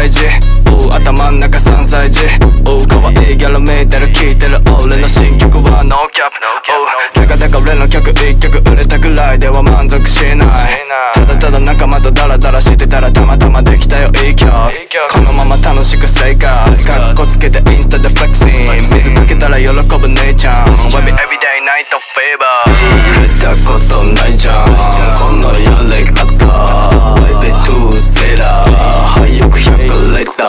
大事頭ん中3歳児可愛いギャラ見てる聴いてる俺の新曲はノーキャップだから俺の曲1曲売れたくらいでは満足しないただただ仲間とダラダラしてたらたまたまできたよいい曲このまま楽しく生活カッコつけてインスタでフレクシン水かけたら喜ぶ姉ちゃん Baby everyday night of fever 見たことないじゃんこの